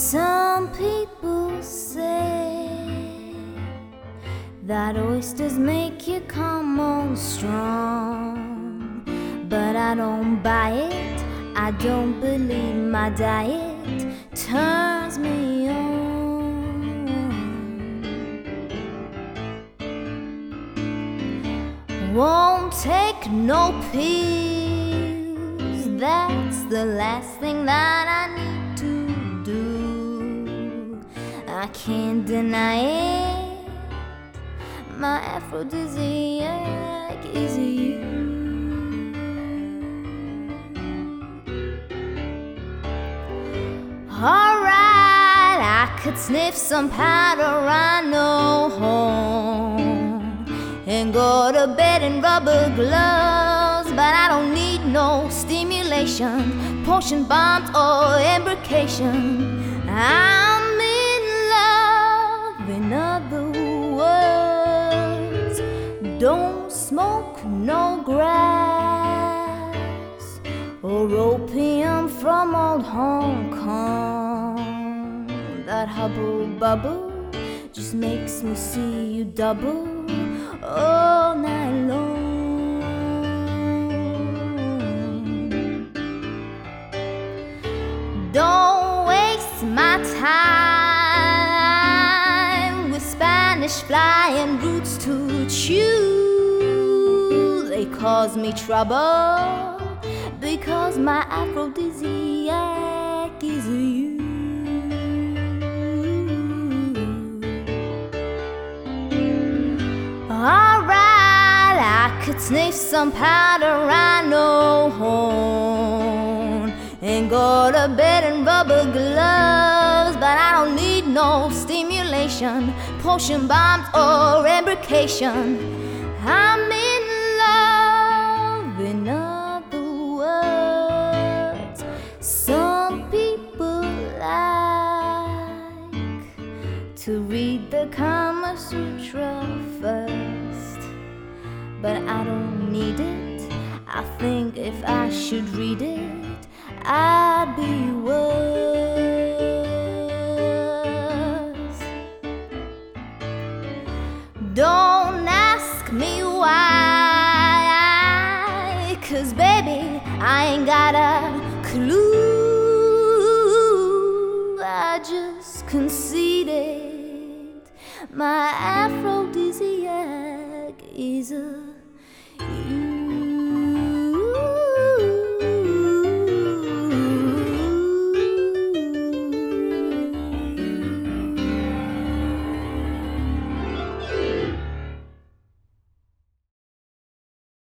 Some people say that oysters make you come on strong, but I don't buy it. I don't believe my diet turns me on. Won't take no pills, that's the last thing that I need to do. I can't deny it, my aphrodisiac is you. Alright, I could sniff some powder, I know home, and go to bed in rubber gloves, but I don't need no stimulation, potion bombs or embrocation. I'm in love, in other words. Don't smoke no grass or opium from old Hong Kong. That hubble bubble just makes me see you double all night long. Don't waste my time with Spanish flying roots to chew. They cause me trouble because my aphrodisiac is you. Alright, I could sniff some powder, I know home, and go to bed in rubber gloves, but I don't need no stimulation, potion bombs or embrocation. I'm in love, in other words. Some people like to read the Kama Sutra first, but I don't need it. I think if I should read it, I'd be worse. Don't ask me why, 'cause baby, I ain't got a clue. I just conceded my aphrodisiac is a